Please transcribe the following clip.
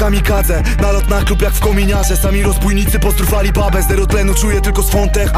kamikadze. Nalot na klub jak w kominiarze. Sami rozbójnicy postrufali babę. Zero tlenu czuję tylko swąd tech.